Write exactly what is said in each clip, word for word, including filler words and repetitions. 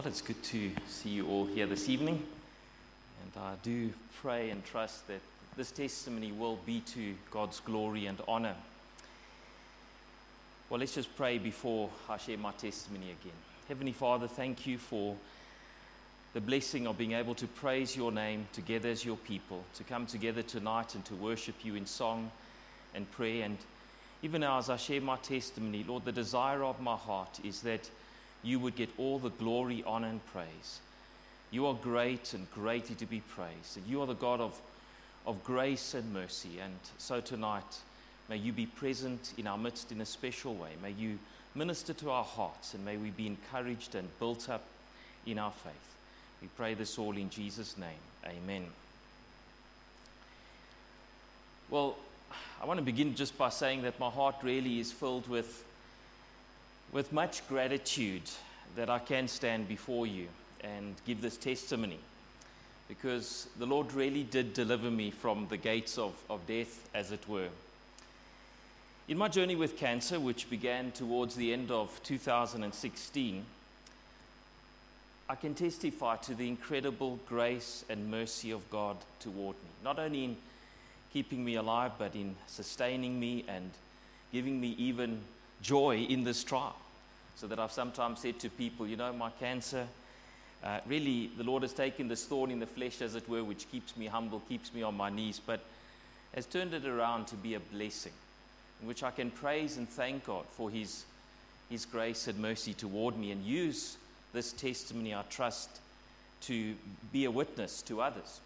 Well, it's good to see you all here this evening, and I do pray and trust that this testimony will be to God's glory and honor. Well, let's just pray before I share my testimony again. Heavenly Father, thank you for the blessing of being able to praise your name together as your people, to come together tonight and to worship you in song and prayer. And even now as I share my testimony, Lord, the desire of my heart is that you would get all the glory, honor, and praise. You are great and greatly to be praised. And you are the God of, of grace and mercy. And so tonight, may you be present in our midst in a special way. May you minister to our hearts, and may we be encouraged and built up in our faith. We pray this all in Jesus' name. Amen. Well, I want to begin just by saying that my heart really is filled with with much gratitude that I can stand before you and give this testimony, because the Lord really did deliver me from the gates of, of death, as it were. In my journey with cancer, which began towards the end of two thousand sixteen, I can testify to the incredible grace and mercy of God toward me, not only in keeping me alive, but in sustaining me and giving me even joy in this trial. So that I've sometimes said to people, you know, my cancer, uh, really the Lord has taken this thorn in the flesh, as it were, which keeps me humble, keeps me on my knees, but has turned it around to be a blessing, in which I can praise and thank God for his, his grace and mercy toward me, and use this testimony, I trust, to be a witness to others.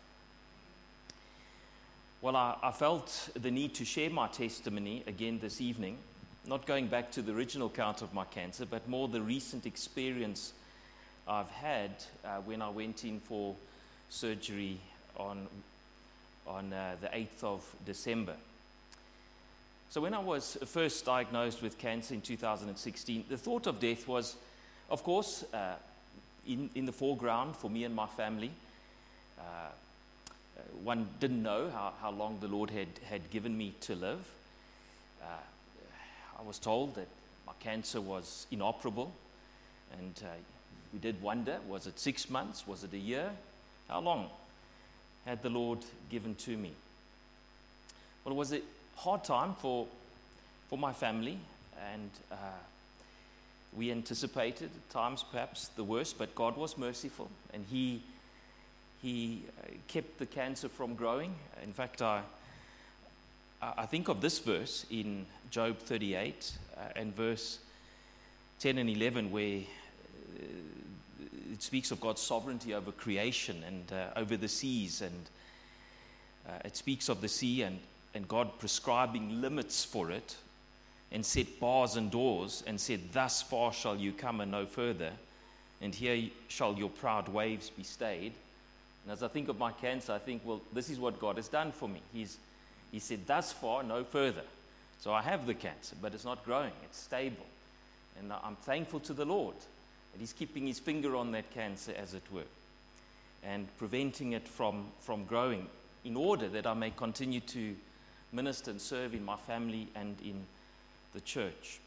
Well, I, I felt the need to share my testimony again this evening, not going back to the original account of my cancer, but more the recent experience I've had uh, when I went in for surgery on, on uh, the eighth of December. So when I was first diagnosed with cancer in two thousand sixteen, the thought of death was, of course, uh, in, in the foreground for me and my family. Uh, one didn't know how, how long the Lord had, had given me to live. Uh, I was told that my cancer was inoperable, and uh, we did wonder, was it six months, was it a year? How long had the Lord given to me? Well, it was a hard time for, for my family, and uh, we anticipated at times perhaps the worst, but God was merciful, and He, he uh, kept the cancer from growing. In fact, I I think of this verse in Job thirty-eight uh, and verse ten and eleven, where uh, it speaks of God's sovereignty over creation and uh, over the seas, and uh, it speaks of the sea and, and God prescribing limits for it, and set bars and doors, and said, "Thus far shall you come and no further, and here shall your proud waves be stayed." And as I think of my cancer, I think, well, this is what God has done for me. He's He said, "Thus far, no further." So I have the cancer, but it's not growing. It's stable. And I'm thankful to the Lord that He's keeping His finger on that cancer, as it were, and preventing it from, from growing, in order that I may continue to minister and serve in my family and in the church.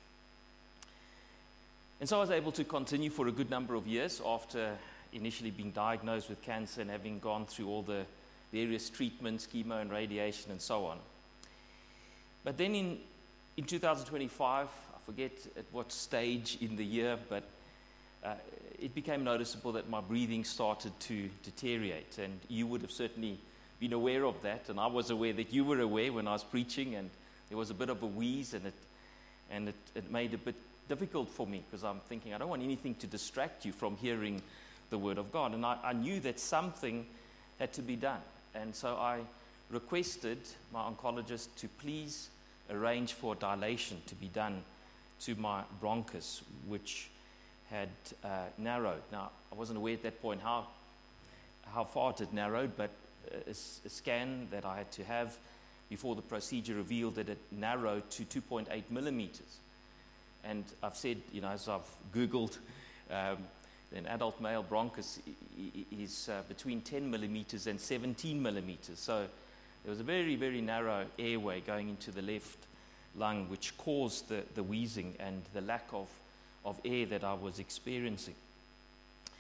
And so I was able to continue for a good number of years after initially being diagnosed with cancer and having gone through all the various treatments, chemo and radiation and so on. But then in, in two thousand twenty-five, I forget at what stage in the year, but uh, it became noticeable that my breathing started to deteriorate. And you would have certainly been aware of that, and I was aware that you were aware when I was preaching, and there was a bit of a wheeze, and it, and it, it made it a bit difficult for me, because I'm thinking, I don't want anything to distract you from hearing the Word of God. And I, I knew that something had to be done. And so I requested my oncologist to please arrange for dilation to be done to my bronchus, which had uh, narrowed. Now, I wasn't aware at that point how, how far it had narrowed, but a, a scan that I had to have before the procedure revealed that it narrowed to two point eight millimeters. And I've said, you know, as I've Googled, um, an adult male bronchus is uh, between ten millimeters and seventeen millimeters. So there was a very, very narrow airway going into the left lung, which caused the, the wheezing and the lack of, of air that I was experiencing.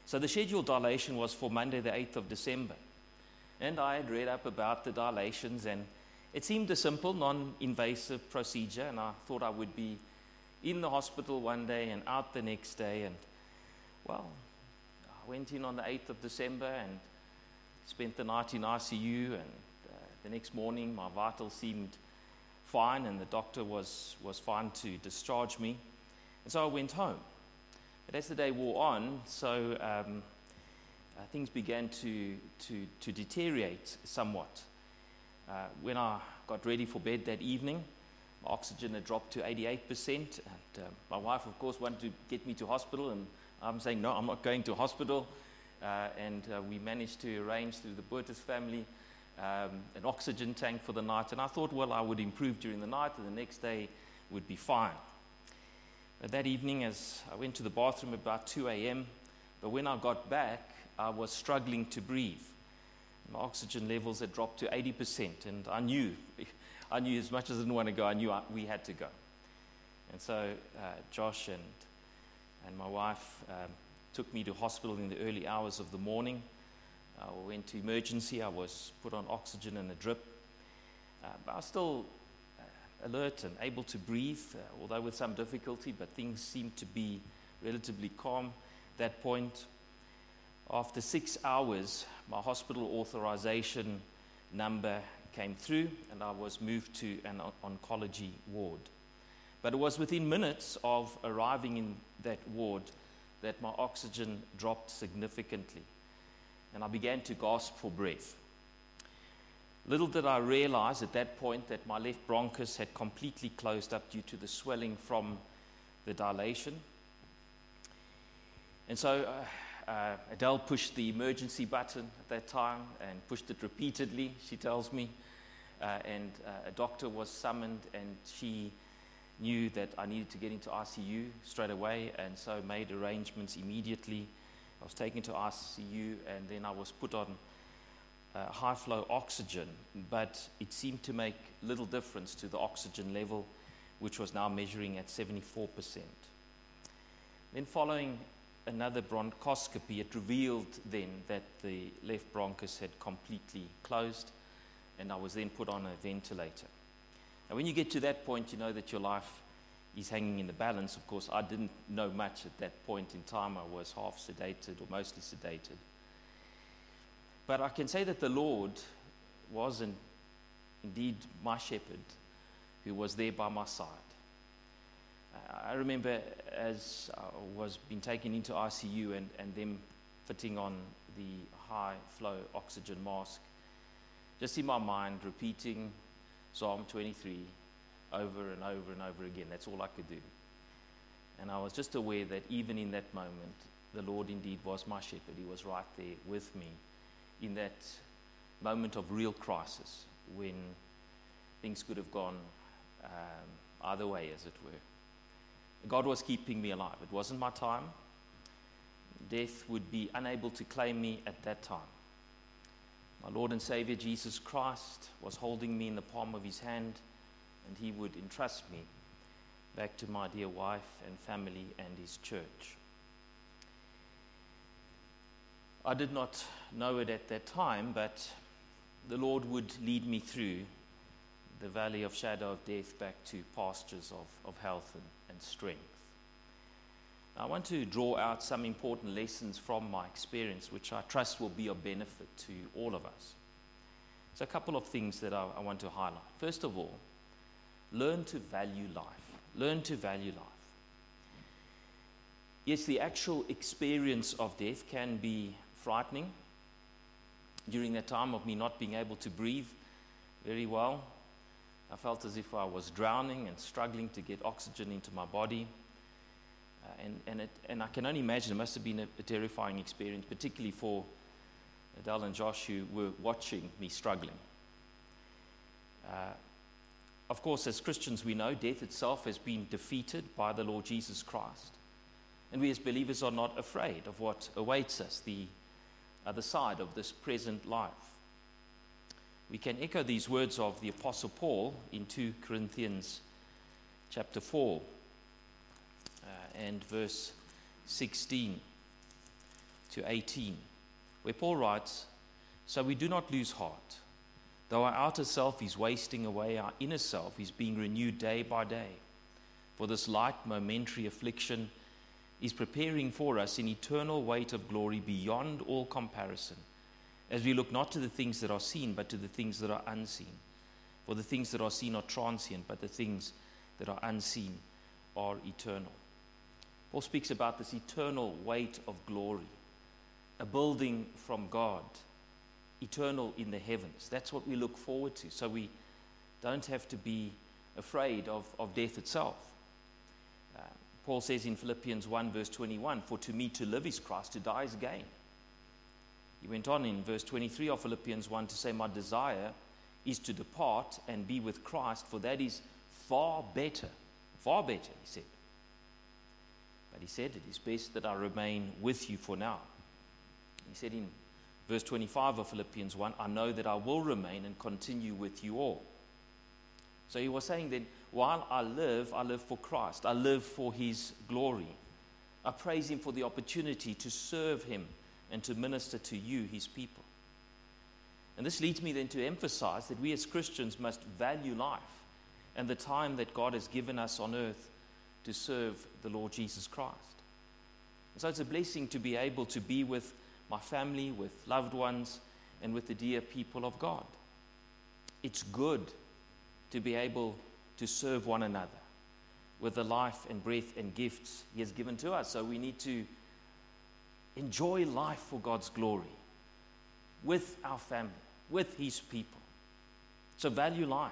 So the scheduled dilation was for Monday the eighth of December. And I had read up about the dilations, and it seemed a simple, non-invasive procedure, and I thought I would be in the hospital one day and out the next day. And, well, I went in on the eighth of December and spent the night in I C U, and uh, the next morning my vitals seemed fine, and the doctor was, was fine to discharge me. And so I went home. But as the day wore on, so um, uh, things began to, to, to deteriorate somewhat. Uh, when I got ready for bed that evening, my oxygen had dropped to eighty-eight percent. And uh, my wife, of course, wanted to get me to hospital, and I'm saying, no, I'm not going to hospital. Uh, and uh, we managed to arrange through the Burtis family um, an oxygen tank for the night. And I thought, well, I would improve during the night, and the next day would be fine. But that evening, as I went to the bathroom about two a.m., but when I got back, I was struggling to breathe. My oxygen levels had dropped to eighty percent, and I knew, I knew as much as I didn't want to go, I knew I, we had to go. And so uh, Josh and, and my wife um, took me to hospital in the early hours of the morning. I went to emergency. I was put on oxygen and a drip. Uh, but I was still uh, alert and able to breathe, uh, although with some difficulty, but things seemed to be relatively calm at that point. After six hours, my hospital authorization number came through, and I was moved to an oncology ward. But it was within minutes of arriving in that ward that my oxygen dropped significantly, and I began to gasp for breath. Little did I realize at that point that my left bronchus had completely closed up due to the swelling from the dilation. And so uh, uh, Adele pushed the emergency button at that time and pushed it repeatedly, she tells me, uh, and uh, a doctor was summoned, and she knew that I needed to get into I C U straight away, and so made arrangements immediately. I was taken to I C U, and then I was put on uh, high-flow oxygen, but it seemed to make little difference to the oxygen level, which was now measuring at seventy-four percent. Then following another bronchoscopy, it revealed then that the left bronchus had completely closed, and I was then put on a ventilator. Now, when you get to that point, you know that your life is hanging in the balance. Of course, I didn't know much at that point in time. I was half sedated, or mostly sedated. But I can say that the Lord was in, indeed my shepherd, who was there by my side. I remember as I was being taken into I C U and, and them fitting on the high-flow oxygen mask, just in my mind repeating Psalm twenty-three over and over and over again. That's all I could do. And I was just aware that even in that moment, the Lord indeed was my shepherd. He was right there with me in that moment of real crisis when things could have gone um, either way, as it were. God was keeping me alive. It wasn't my time. Death would be unable to claim me at that time. My Lord and Savior Jesus Christ was holding me in the palm of his hand, and he would entrust me back to my dear wife and family and his church. I did not know it at that time, but the Lord would lead me through the valley of shadow of death back to pastures of, of health and, and strength. I want to draw out some important lessons from my experience, which I trust will be of benefit to all of us. So a couple of things that I, I want to highlight. First of all, learn to value life. Learn to value life. Yes, the actual experience of death can be frightening. During that time of me not being able to breathe very well, I felt as if I was drowning and struggling to get oxygen into my body. Uh, and, and, it, and I can only imagine it must have been a, a terrifying experience, particularly for Adele and Josh, who were watching me struggling. Uh, of course, as Christians, we know death itself has been defeated by the Lord Jesus Christ. And we as believers are not afraid of what awaits us, the other side of this present life. We can echo these words of the Apostle Paul in two Corinthians chapter four uh, and verse sixteen. to eighteen, where Paul writes, "So we do not lose heart. Though our outer self is wasting away, our inner self is being renewed day by day. For this light momentary affliction is preparing for us an eternal weight of glory beyond all comparison, as we look not to the things that are seen, but to the things that are unseen. For the things that are seen are transient, but the things that are unseen are eternal." Paul speaks about this eternal weight of glory, a building from God, eternal in the heavens. That's what we look forward to, so we don't have to be afraid of, of death itself. Uh, Paul says in Philippians one, verse twenty-one, "For to me to live is Christ, to die is gain." He went on in verse twenty-three of Philippians one to say, "My desire is to depart and be with Christ, for that is far better." Far better, he said. But he said, "It is best that I remain with you for now." He said in verse twenty-five of Philippians one, "I know that I will remain and continue with you all." So he was saying that while I live, I live for Christ. I live for his glory. I praise him for the opportunity to serve him and to minister to you, his people. And this leads me then to emphasize that we as Christians must value life and the time that God has given us on earth to serve the Lord Jesus Christ. And so it's a blessing to be able to be with my family, with loved ones, and with the dear people of God. It's good to be able to serve one another with the life and breath and gifts he has given to us. So we need to enjoy life for God's glory with our family, with his people. So value life.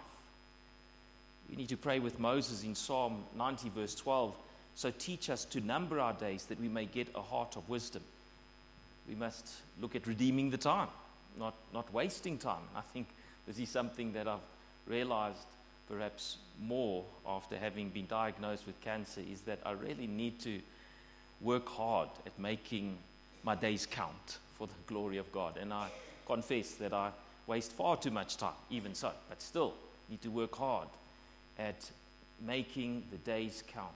We need to pray with Moses in Psalm ninety, verse twelve. "So teach us to number our days that we may get a heart of wisdom." We must look at redeeming the time, not, not wasting time. I think this is something that I've realized perhaps more after having been diagnosed with cancer, is that I really need to work hard at making my days count for the glory of God. And I confess that I waste far too much time, even so, but still need to work hard at making the days count.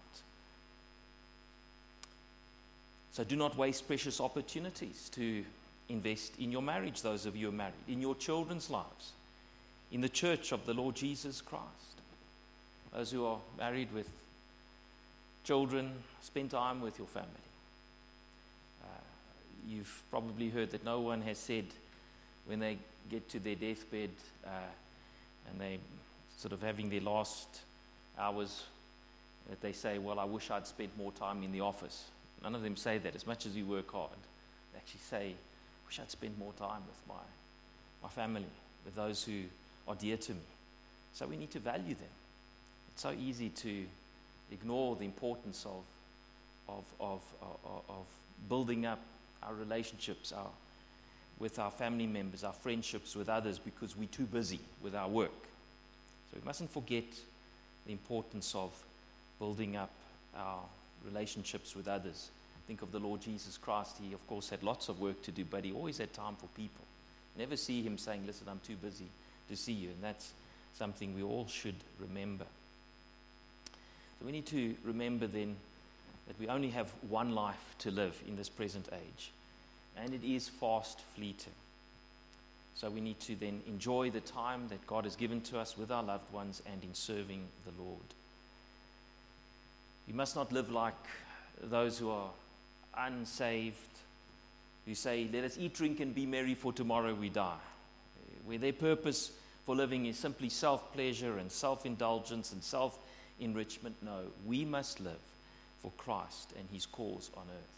So do not waste precious opportunities to invest in your marriage, those of you who are married, in your children's lives, in the church of the Lord Jesus Christ. Those who are married with children, spend time with your family. Uh, you've probably heard that no one has said when they get to their deathbed uh, and they sort of having their last hours, that they say, "Well, I wish I'd spent more time in the office." None of them say that. As much as we work hard, they actually say, "I wish I'd spent more time with my, my family, with those who are dear to me." So we need to value them. It's so easy to ignore the importance of, of, of, of, of building up our relationships our, with our family members, our friendships with others, because we're too busy with our work. So we mustn't forget the importance of building up our relationships with others. Think of the Lord Jesus Christ. He, of course, had lots of work to do, but he always had time for people. Never see him saying, "Listen, I'm too busy to see you." And that's something we all should remember. So we need to remember then that we only have one life to live in this present age, and it is fast fleeting. So we need to then enjoy the time that God has given to us with our loved ones and in serving the Lord. We must not live like those who are unsaved, who say, "Let us eat, drink, and be merry, for tomorrow we die," where their purpose for living is simply self-pleasure and self-indulgence and self-enrichment. No, we must live for Christ and his cause on earth.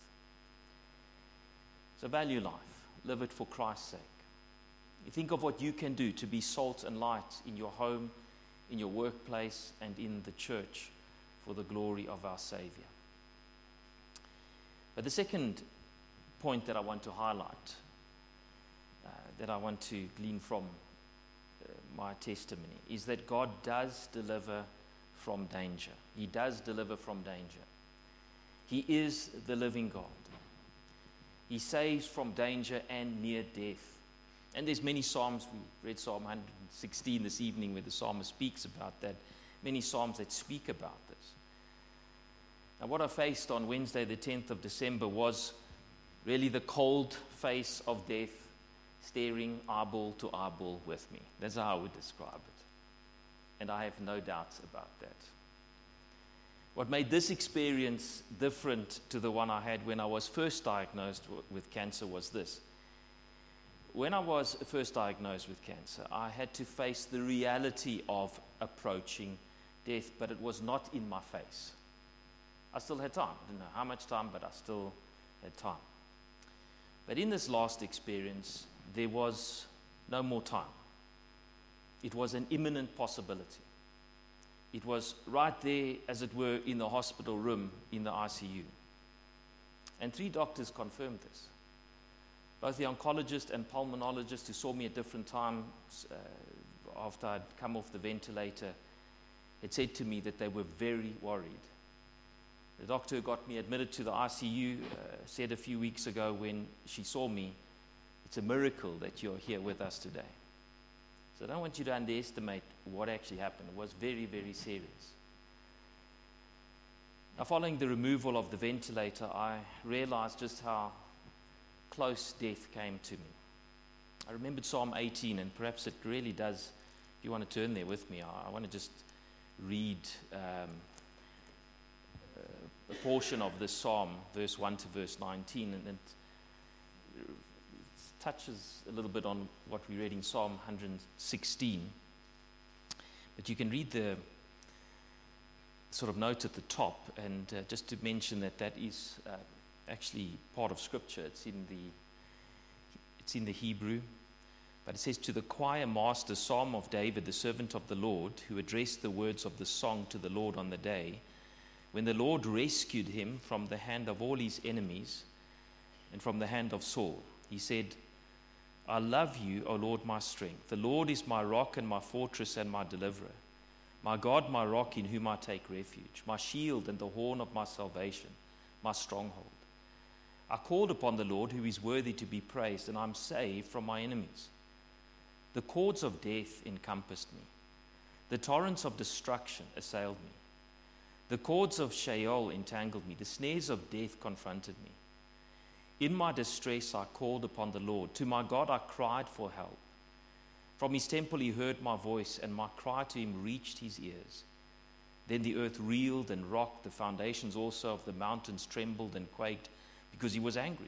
So value life. Live it for Christ's sake. You think of what you can do to be salt and light in your home, in your workplace, and in the church for the glory of our Savior. But the second point that I want to highlight, uh, that I want to glean from uh, my testimony, is that God does deliver from danger. He does deliver from danger. He is the living God. He saves from danger and near death. And there's many Psalms. We read Psalm one sixteen this evening where the psalmist speaks about that. Many Psalms that speak about this. Now, what I faced on Wednesday, the tenth of December, was Really the cold face of death staring eyeball to eyeball with me. That's how I would describe it. And I have no doubts about that. What made this experience different to the one I had when I was first diagnosed w- with cancer was this. When I was first diagnosed with cancer, I had to face the reality of approaching death, but it was not in my face. I still had time. I didn't know how much time, but I still had time. But in this last experience, there was no more time. It was an imminent possibility. It was right there, as it were, in the hospital room, in the I C U. And three doctors confirmed this. Both the oncologist and pulmonologist who saw me at different times uh, after I'd come off the ventilator had said to me that they were very worried. The doctor who got me admitted to the I C U uh, said a few weeks ago when she saw me, "It's a miracle that you're here with us today." So I don't want you to underestimate what actually happened. It was very, very serious. Now, following the removal of the ventilator, I realized just how close death came to me. I remembered Psalm eighteen, and perhaps it really does, if you want to turn there with me, I, I want to just read um, a portion of this psalm, verse one to verse nineteen, and it touches a little bit on what we read in Psalm one sixteen. But you can read the sort of note at the top, and uh, just to mention that that is uh, actually part of Scripture. It's in the it's in the Hebrew, but it says, "To the choir master, Psalm of David, the servant of the Lord, who addressed the words of the song to the Lord on the day when the Lord rescued him from the hand of all his enemies and from the hand of Saul. He said, I love you, O Lord, my strength. The Lord is my rock and my fortress and my deliverer. My God, my rock in whom I take refuge, my shield and the horn of my salvation, my stronghold. I called upon the Lord, who is worthy to be praised, and I'm saved from my enemies. The cords of death encompassed me. The torrents of destruction assailed me. The cords of Sheol entangled me. The snares of death confronted me. In my distress I called upon the Lord. To my God I cried for help. From his temple he heard my voice, and my cry to him reached his ears. Then the earth reeled and rocked. The foundations also of the mountains trembled and quaked, because he was angry.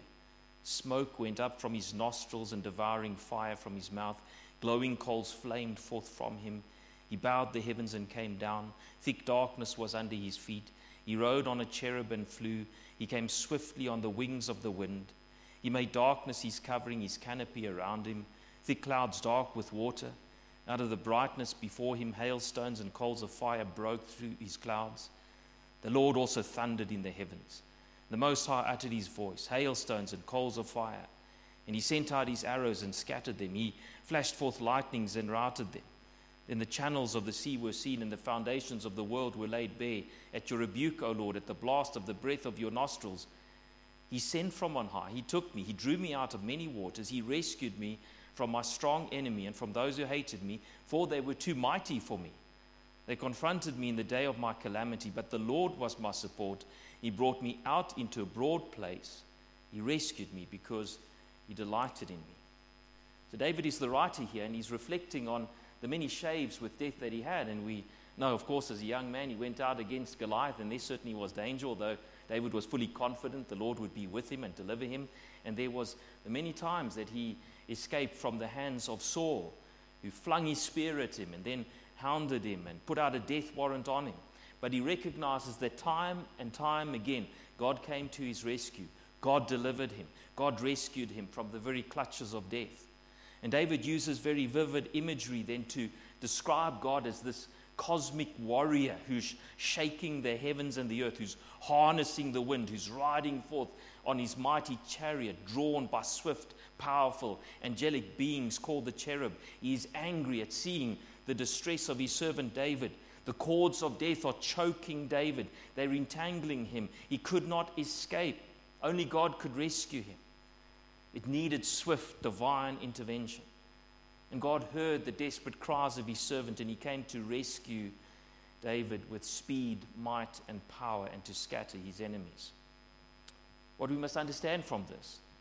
Smoke went up from his nostrils and devouring fire from his mouth. Glowing coals flamed forth from him. He bowed the heavens and came down. Thick darkness was under his feet. He rode on a cherub and flew. He came swiftly on the wings of the wind. He made darkness his covering, his canopy around him. Thick clouds dark with water. Out of the brightness before him, hailstones and coals of fire broke through his clouds. The Lord also thundered in the heavens. The Most High uttered his voice, hailstones and coals of fire. And he sent out his arrows and scattered them. He flashed forth lightnings and routed them. Then the channels of the sea were seen, and the foundations of the world were laid bare. At your rebuke, O Lord, at the blast of the breath of your nostrils, he sent from on high. He took me. He drew me out of many waters. He rescued me from my strong enemy and from those who hated me, for they were too mighty for me. They confronted me in the day of my calamity, but the Lord was my support. He brought me out into a broad place. He rescued me because he delighted in me. So David is the writer here, and he's reflecting on the many shaves with death that he had. And we know, of course, as a young man, he went out against Goliath, and there certainly was danger, although David was fully confident the Lord would be with him and deliver him. And there was the many times that he escaped from the hands of Saul, who flung his spear at him and then hounded him and put out a death warrant on him. But he recognizes that time and time again, God came to his rescue. God delivered him. God rescued him from the very clutches of death. And David uses very vivid imagery then to describe God as this cosmic warrior who's shaking the heavens and the earth, who's harnessing the wind, who's riding forth on his mighty chariot, drawn by swift, powerful, angelic beings called the cherub. He is angry at seeing the distress of his servant David. The cords of death are choking David. They're entangling him. He could not escape. Only God could rescue him. It needed swift divine intervention. And God heard the desperate cries of his servant, and he came to rescue David with speed, might, and power, and to scatter his enemies. What we must understand from this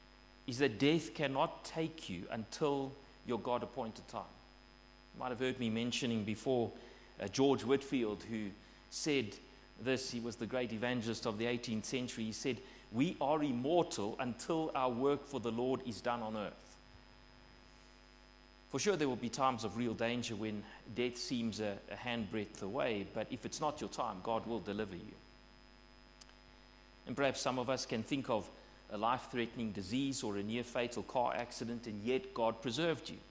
is that death cannot take you until your God-appointed time. You might have heard me mentioning before uh, George Whitefield, who said this. He was the great evangelist of the eighteenth century. He said, "We are immortal until our work for the Lord is done on earth." For sure, there will be times of real danger when death seems a, a handbreadth away, but if it's not your time, God will deliver you. And perhaps some of us can think of a life-threatening disease or a near-fatal car accident, and yet God preserved you.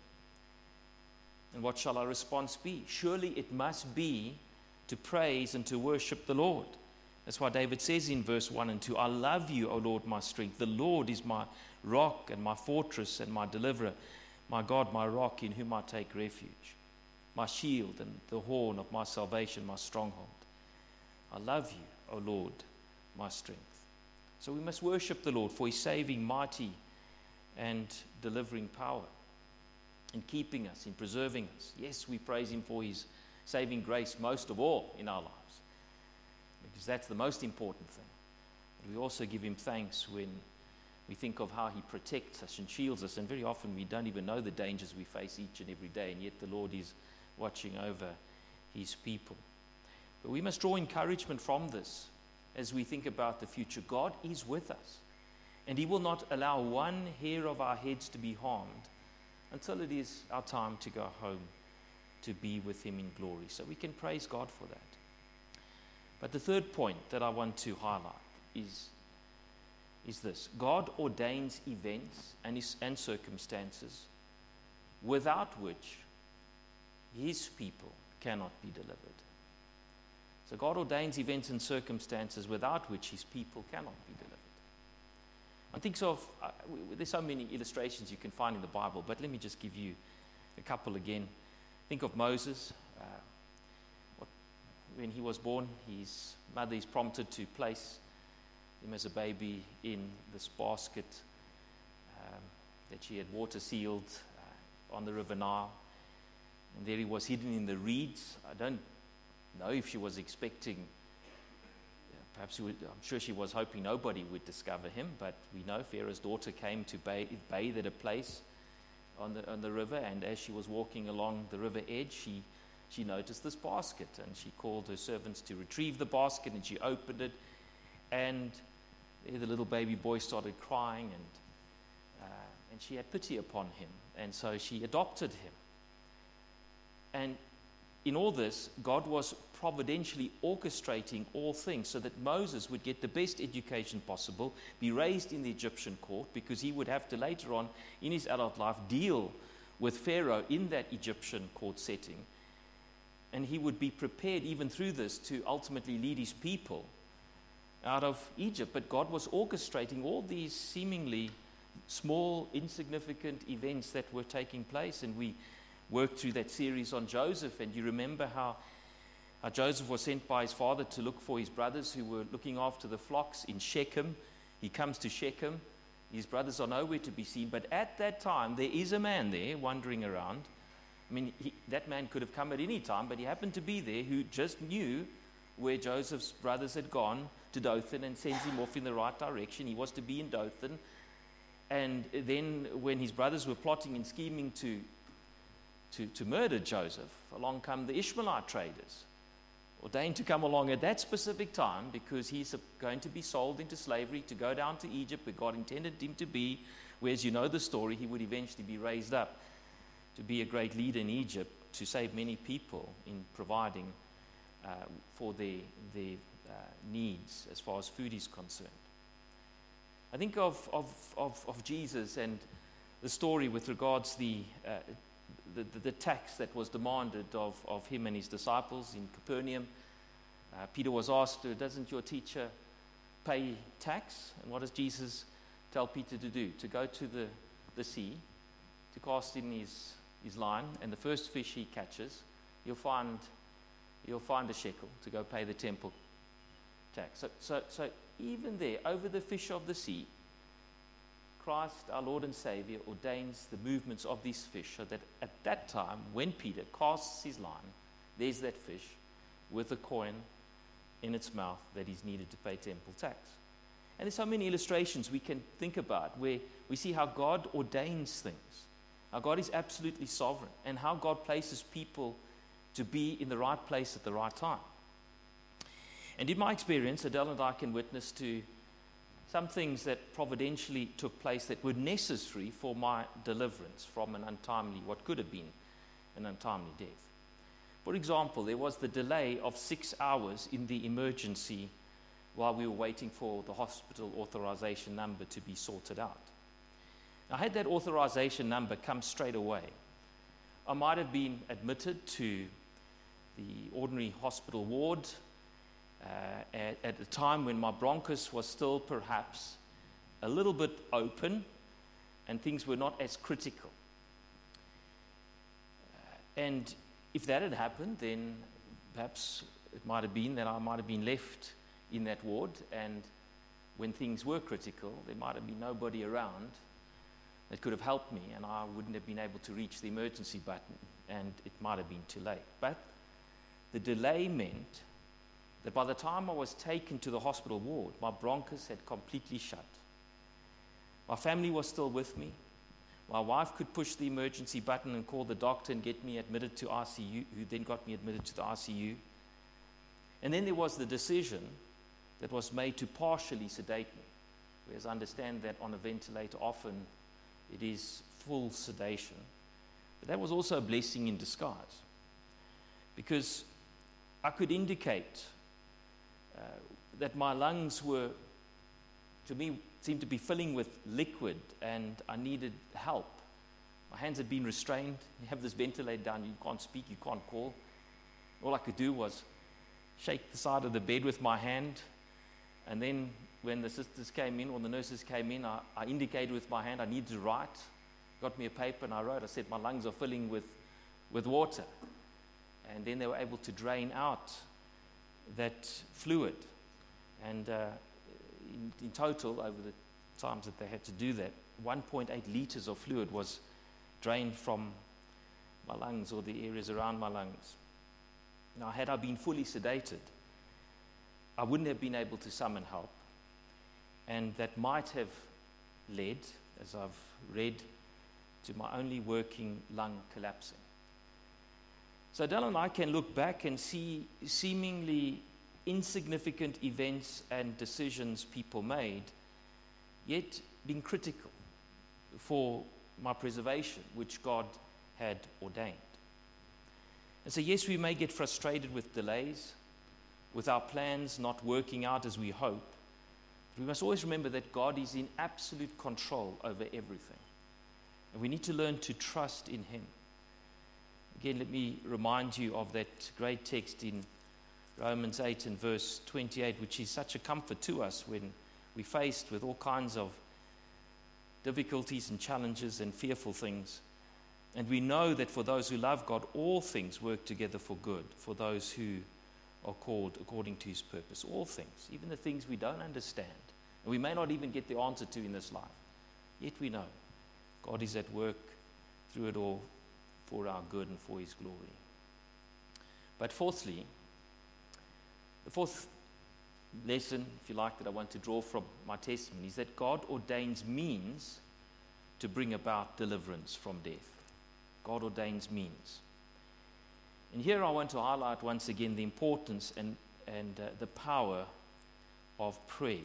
And what shall our response be? Surely it must be to praise and to worship the Lord. That's why David says in verse one and two, "I love you, O Lord, my strength. The Lord is my rock and my fortress and my deliverer, my God, my rock in whom I take refuge, my shield and the horn of my salvation, my stronghold. I love you, O Lord, my strength." So we must worship the Lord for his saving, mighty, and delivering power, in keeping us, in preserving us. Yes, we praise him for his saving grace most of all in our lives, because that's the most important thing. But we also give him thanks when we think of how he protects us and shields us, and very often we don't even know the dangers we face each and every day, and yet the Lord is watching over his people. But we must draw encouragement from this as we think about the future. God is with us, and he will not allow one hair of our heads to be harmed until it is our time to go home to be with him in glory. So we can praise God for that. But the third point that I want to highlight is, is this. God ordains events and, his, and circumstances without which his people cannot be delivered. So God ordains events and circumstances without which his people cannot be delivered. And think of, uh, there's so many illustrations you can find in the Bible, but let me just give you a couple again. Think of Moses. Uh, what, when he was born, his mother is prompted to place him as a baby in this basket um, that she had water sealed uh, on the River Nile. And there he was hidden in the reeds. I don't know if she was expecting, perhaps would, I'm sure she was hoping nobody would discover him, but we know Pharaoh's daughter came to bathe, bathe at a place on the on the river, and as she was walking along the river edge, she she noticed this basket, and she called her servants to retrieve the basket, and she opened it, and there the little baby boy started crying, and uh, and she had pity upon him, and so she adopted him. And in all this, God was providentially orchestrating all things so that Moses would get the best education possible, be raised in the Egyptian court, because he would have to later on in his adult life deal with Pharaoh in that Egyptian court setting. And he would be prepared even through this to ultimately lead his people out of Egypt. But God was orchestrating all these seemingly small, insignificant events that were taking place. And we worked through that series on Joseph, and you remember how, how Joseph was sent by his father to look for his brothers who were looking after the flocks in Shechem. He comes to Shechem. His brothers are nowhere to be seen, but at that time there is a man there wandering around. I mean, he, that man could have come at any time, but he happened to be there, who just knew where Joseph's brothers had gone to Dothan and sends him off in the right direction. He was to be in Dothan. And then when his brothers were plotting and scheming to To, to murder Joseph, along come the Ishmaelite traders, ordained to come along at that specific time, because he's going to be sold into slavery to go down to Egypt, where God intended him to be, where, as you know the story, he would eventually be raised up to be a great leader in Egypt, to save many people in providing uh, for their, their uh, needs as far as food is concerned. I think of, of, of, of Jesus and the story with regards the uh, The, the, the tax that was demanded of, of him and his disciples in Capernaum. Uh, Peter was asked, doesn't your teacher pay tax? And what does Jesus tell Peter to do? To go to the, the sea, to cast in his, his line, and the first fish he catches, you'll find, you'll find a shekel to go pay the temple tax. So, so, so even there, over the fish of the sea, Christ, our Lord and Savior, ordains the movements of these fish, so that at that time, when Peter casts his line, there's that fish with a coin in its mouth that is needed to pay temple tax. And there's so many illustrations we can think about where we see how God ordains things, how God is absolutely sovereign, and how God places people to be in the right place at the right time. And in my experience, Adele and I can witness to some things that providentially took place that were necessary for my deliverance from an untimely, what could have been an untimely death. For example, there was the delay of six hours in the emergency while we were waiting for the hospital authorization number to be sorted out. Now, had that authorization number come straight away, I might have been admitted to the ordinary hospital ward uh, at, at a time when my bronchus was still perhaps a little bit open and things were not as critical. Uh, and if that had happened, then perhaps it might have been that I might have been left in that ward, and when things were critical, there might have been nobody around that could have helped me, and I wouldn't have been able to reach the emergency button, and it might have been too late. But the delay meant that by the time I was taken to the hospital ward, my bronchus had completely shut. My family was still with me. My wife could push the emergency button and call the doctor and get me admitted to I C U, who then got me admitted to the I C U. And then there was the decision that was made to partially sedate me, whereas I understand that on a ventilator often it is full sedation. But that was also a blessing in disguise, because I could indicate uh, that my lungs were, to me, seemed to be filling with liquid, and I needed help. My hands had been restrained. You have this ventilator down, you can't speak, you can't call. All I could do was shake the side of the bed with my hand, and then when the sisters came in, or the nurses came in, I, I indicated with my hand I needed to write. Got me a paper and I wrote. I said my lungs are filling with, with water. And then they were able to drain out that fluid. And uh, in, in total, over the times that they had to do that, one point eight liters of fluid was drained from my lungs, or the areas around my lungs. Now, had I been fully sedated, I wouldn't have been able to summon help. And that might have led, as I've read, to my only working lung collapsing. So Adele and I can look back and see seemingly insignificant events and decisions people made, yet being critical for my preservation, which God had ordained. And so yes, we may get frustrated with delays, with our plans not working out as we hope. But we must always remember that God is in absolute control over everything. And we need to learn to trust in Him. Again, let me remind you of that great text in Romans eight and verse twenty-eight, which is such a comfort to us when we're faced with all kinds of difficulties and challenges and fearful things. And we know that for those who love God, all things work together for good, for those who are called according to His purpose. All things, even the things we don't understand, and we may not even get the answer to in this life, yet we know God is at work through it all for our good and for His glory. But fourthly, the fourth lesson, if you like, that I want to draw from my testimony is that God ordains means to bring about deliverance from death. God ordains means. And here I want to highlight once again the importance and, and uh, the power of prayer.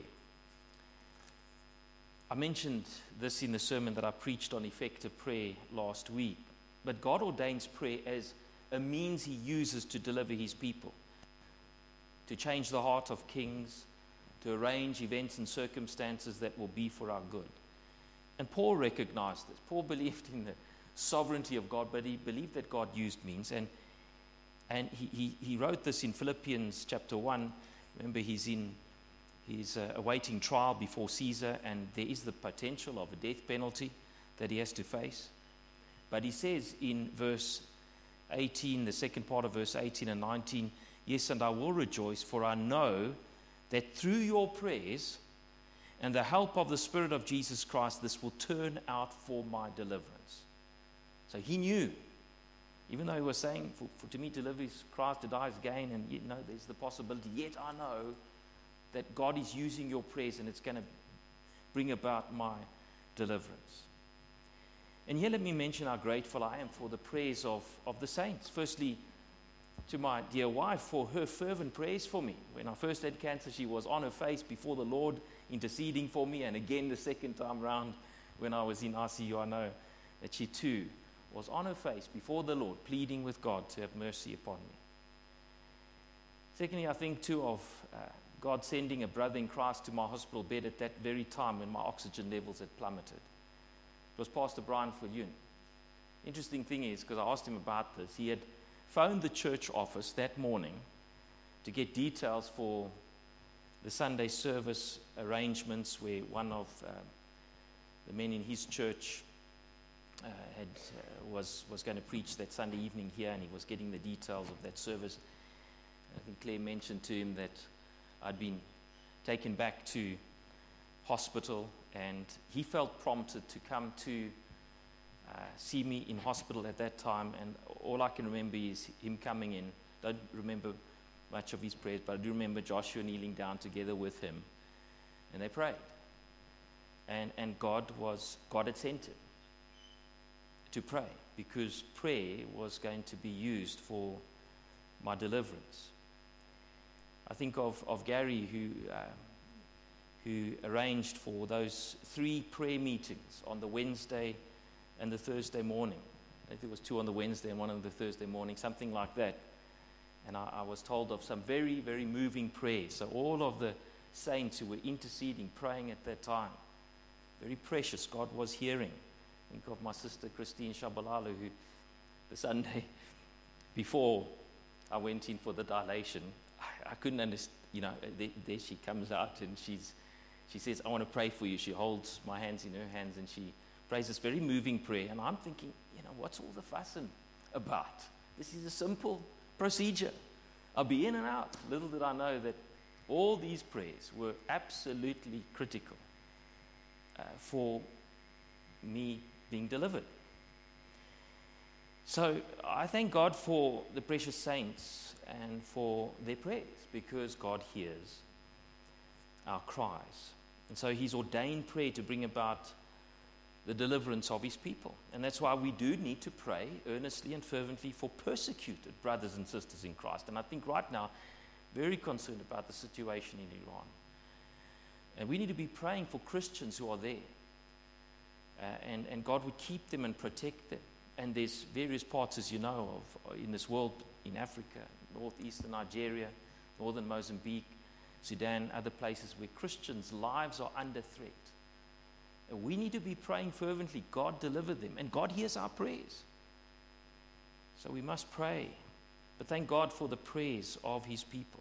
I mentioned this in the sermon that I preached on effective prayer last week. But God ordains prayer as a means He uses to deliver His people, to change the heart of kings, to arrange events and circumstances that will be for our good. And Paul recognized this. Paul believed in the sovereignty of God, but he believed that God used means. And And he, he, he wrote this in Philippians chapter one. Remember, he's in he's uh, awaiting trial before Caesar, and there is the potential of a death penalty that he has to face. But he says in verse eighteen, the second part of verse eighteen and nineteen, yes, and I will rejoice, for I know that through your prayers and the help of the Spirit of Jesus Christ, this will turn out for my deliverance. So he knew. Even though he was saying, for, for to me to live is Christ, to die is gain, and you know, there's the possibility, yet I know that God is using your prayers and it's going to bring about my deliverance. And here let me mention how grateful I am for the prayers of, of the saints. Firstly, to my dear wife for her fervent prayers for me. When I first had cancer, she was on her face before the Lord interceding for me. And again, the second time round when I was in I C U, I know that she too was on her face before the Lord, pleading with God to have mercy upon me. Secondly, I think too of uh, God sending a brother in Christ to my hospital bed at that very time when my oxygen levels had plummeted. It was Pastor Brian Viljoen. Interesting thing is, because I asked him about this, he had phoned the church office that morning to get details for the Sunday service arrangements where one of uh, the men in his church uh, had uh, was was going to preach that Sunday evening here, and he was getting the details of that service. I think Claire mentioned to him that I'd been taken back to hospital, and he felt prompted to come to uh, see me in hospital at that time. And all I can remember is him coming in. Don't remember much of his prayers, but I do remember Joshua kneeling down together with him, and they prayed. And and God was God had sent him to pray, because prayer was going to be used for my deliverance. I think of, of Gary, who uh, who arranged for those three prayer meetings on the Wednesday and the Thursday morning. I think it was two on the Wednesday and one on the Thursday morning, something like that. And I, I was told of some very, very moving prayers. So all of the saints who were interceding, praying at that time, very precious, God was hearing. Think of my sister Christine Shabalala, who the Sunday before I went in for the dilation, I, I couldn't understand, you know, there, there she comes out and she's, she says, I want to pray for you. She holds my hands in her hands and she prays this very moving prayer. And I'm thinking, you know, what's all the fussing about? This is a simple procedure. I'll be in and out. Little did I know that all these prayers were absolutely critical uh, for me being delivered. So I thank God for the precious saints and for their prayers, because God hears our cries. And so he's ordained prayer to bring about the deliverance of his people. And that's why we do need to pray earnestly and fervently for persecuted brothers and sisters in Christ. And I think right now, very concerned about the situation in Iran. And we need to be praying for Christians who are there. Uh, and, and God would keep them and protect them. And there's various parts, as you know, of in this world, in Africa, northeastern Nigeria, northern Mozambique, Sudan, other places where Christians' lives are under threat. And we need to be praying fervently. God deliver them. And God hears our prayers. So we must pray. But thank God for the prayers of his people.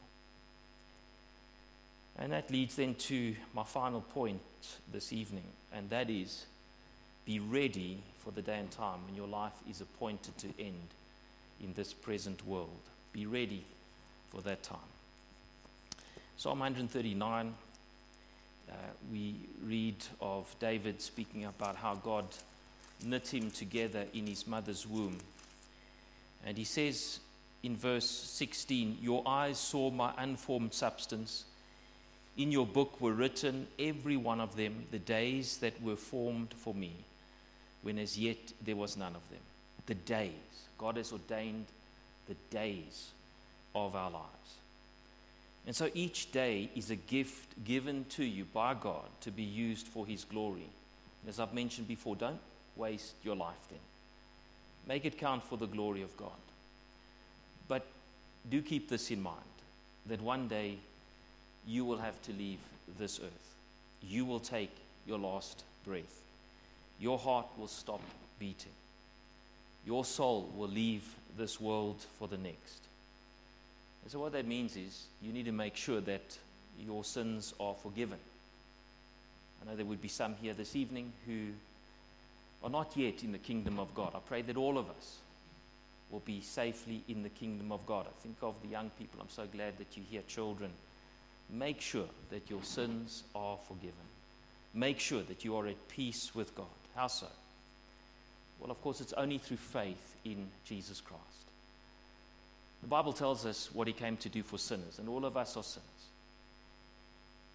And that leads then to my final point this evening. And that is, be ready for the day and time when your life is appointed to end in this present world. Be ready for that time. Psalm one thirty-nine, uh, we read of David speaking about how God knit him together in his mother's womb. And he says in verse sixteen, your eyes saw my unformed substance. In your book were written, every one of them, the days that were formed for me, when as yet there was none of them. The days. God has ordained the days of our lives. And so each day is a gift given to you by God to be used for his glory. As I've mentioned before, don't waste your life then. Make it count for the glory of God. But do keep this in mind, that one day you will have to leave this earth. You will take your last breath. Your heart will stop beating. Your soul will leave this world for the next. And so what that means is you need to make sure that your sins are forgiven. I know there would be some here this evening who are not yet in the kingdom of God. I pray that all of us will be safely in the kingdom of God. I think of the young people. I'm so glad that you hear children. Make sure that your sins are forgiven. Make sure that you are at peace with God. How so? Well, of course, it's only through faith in Jesus Christ. The Bible tells us what he came to do for sinners, and all of us are sinners.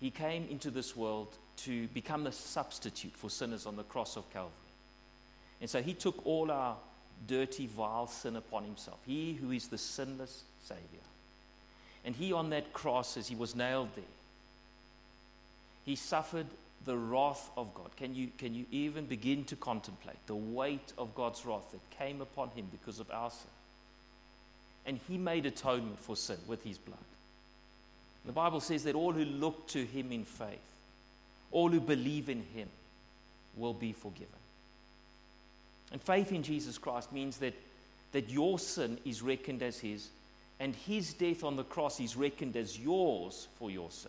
He came into this world to become the substitute for sinners on the cross of Calvary. And so he took all our dirty, vile sin upon himself. He who is the sinless Savior. And he on that cross, as he was nailed there, he suffered the wrath of God. Can you, can you even begin to contemplate the weight of God's wrath that came upon him because of our sin? And he made atonement for sin with his blood. The Bible says that all who look to him in faith, all who believe in him, will be forgiven. And faith in Jesus Christ means that, that your sin is reckoned as his, and his death on the cross is reckoned as yours for your sin.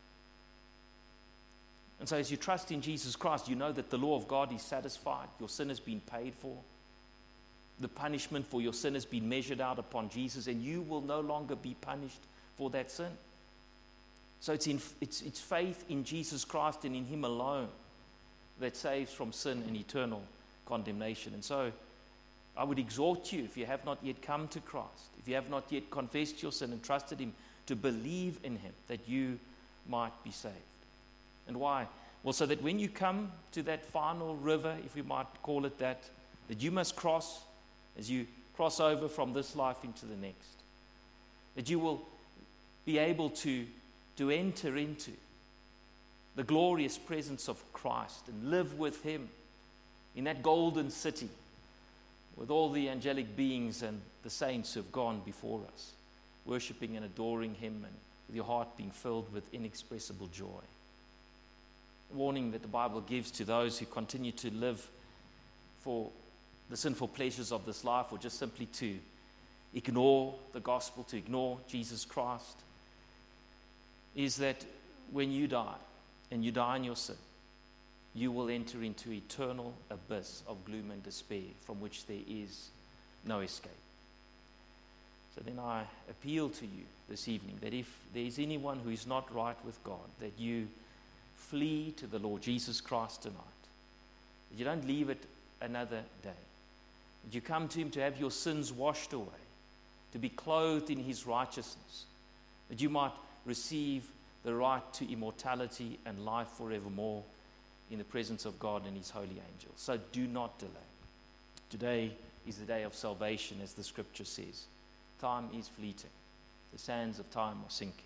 And so as you trust in Jesus Christ, you know that the law of God is satisfied. Your sin has been paid for. The punishment for your sin has been measured out upon Jesus, and you will no longer be punished for that sin. So it's, in, it's, it's faith in Jesus Christ and in him alone that saves from sin and eternal condemnation. And so I would exhort you, if you have not yet come to Christ, if you have not yet confessed your sin and trusted him, to believe in him that you might be saved. And why? Well, so that when you come to that final river, if we might call it that, that you must cross as you cross over from this life into the next, that you will be able to, to enter into the glorious presence of Christ and live with him in that golden city with all the angelic beings and the saints who have gone before us, worshiping and adoring him, and with your heart being filled with inexpressible joy. Warning that the Bible gives to those who continue to live for the sinful pleasures of this life, or just simply to ignore the gospel, to ignore Jesus Christ, is that when you die, and you die in your sin, you will enter into eternal abyss of gloom and despair from which there is no escape. So then I appeal to you this evening that if there is anyone who is not right with God, that you flee to the Lord Jesus Christ tonight. That you don't leave it another day. That you come to him to have your sins washed away, to be clothed in his righteousness, that you might receive the right to immortality and life forevermore in the presence of God and his holy angels. So do not delay. Today is the day of salvation, as the scripture says. Time is fleeting. The sands of time are sinking.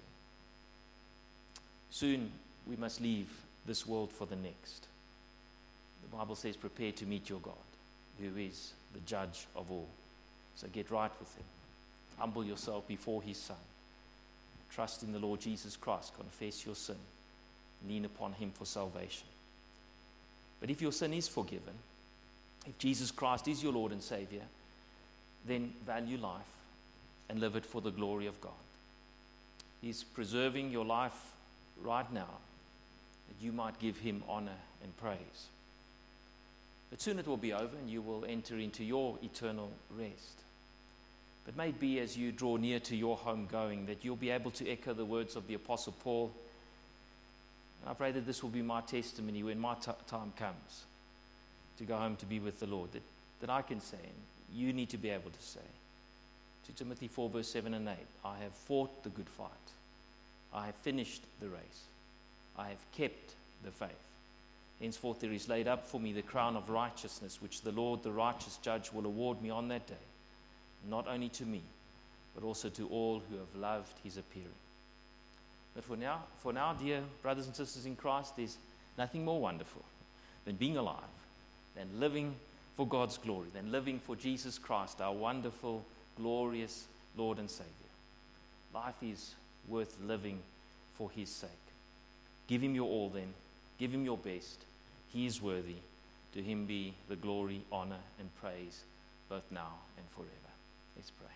Soon we must leave this world for the next. The Bible says, prepare to meet your God, who is the judge of all. So get right with him. Humble yourself before his Son. Trust in the Lord Jesus Christ. Confess your sin. Lean upon him for salvation. But if your sin is forgiven, if Jesus Christ is your Lord and Savior, then value life and live it for the glory of God. He's preserving your life right now, that you might give him honor and praise. But soon it will be over and you will enter into your eternal rest. But may it be as you draw near to your home going that you'll be able to echo the words of the Apostle Paul. And I pray that this will be my testimony when my t- time comes to go home to be with the Lord, that, that I can say, and you need to be able to say, to Timothy four verse seven and eight, I have fought the good fight. I have finished the race. I have kept the faith. Henceforth there is laid up for me the crown of righteousness, which the Lord, the righteous judge, will award me on that day, not only to me, but also to all who have loved his appearing. But for now, for now, dear brothers and sisters in Christ, there's nothing more wonderful than being alive, than living for God's glory, than living for Jesus Christ, our wonderful, glorious Lord and Savior. Life is worth living for his sake. Give him your all then. Give him your best. He is worthy. To him be the glory, honor, and praise, both now and forever. Let's pray.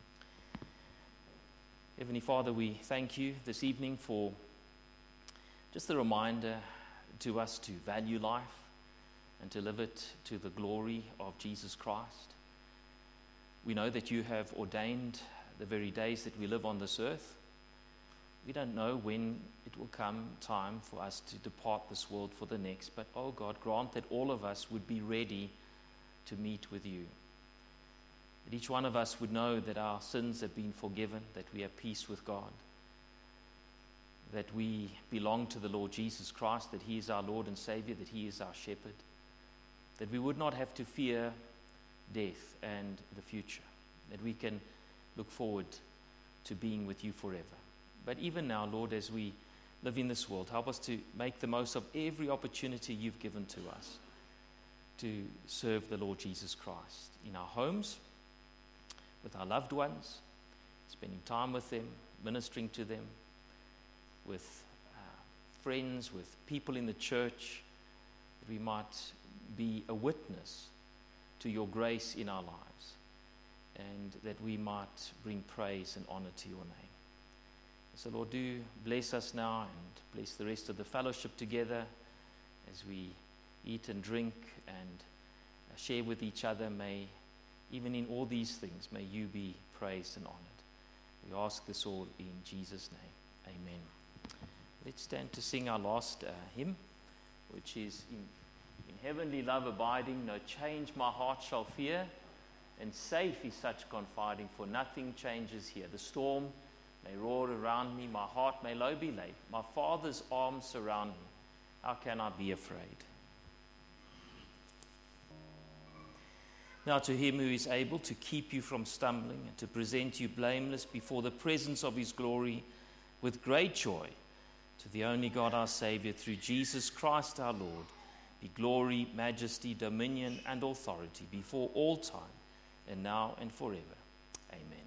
Heavenly Father, we thank you this evening for just the reminder to us to value life and to live it to the glory of Jesus Christ. We know that you have ordained the very days that we live on this earth. We don't know when it will come time for us to depart this world for the next, but oh God, grant that all of us would be ready to meet with you. That each one of us would know that our sins have been forgiven, that we have peace with God, that we belong to the Lord Jesus Christ, that He is our Lord and Savior, that He is our shepherd, that we would not have to fear death and the future, that we can look forward to being with You forever. But even now, Lord, as we live in this world, help us to make the most of every opportunity You've given to us to serve the Lord Jesus Christ in our homes, with our loved ones, spending time with them, ministering to them, with uh, friends, with people in the church, that we might be a witness to Your grace in our lives, and that we might bring praise and honor to Your name. So Lord, do bless us now and bless the rest of the fellowship together as we eat and drink and share with each other. May, even in all these things, may You be praised and honored. We ask this all in Jesus' name. Amen. Let's stand to sing our last uh, hymn, which is in, in heavenly love abiding, no change my heart shall fear, and safe is such confiding, for nothing changes here. The storm may roar around me, my heart may low be laid, my Father's arms surround me. How can I be afraid? Now to Him who is able to keep you from stumbling and to present you blameless before the presence of His glory with great joy, to the only God our Savior, through Jesus Christ our Lord, be glory, majesty, dominion, and authority before all time, and now and forever. Amen.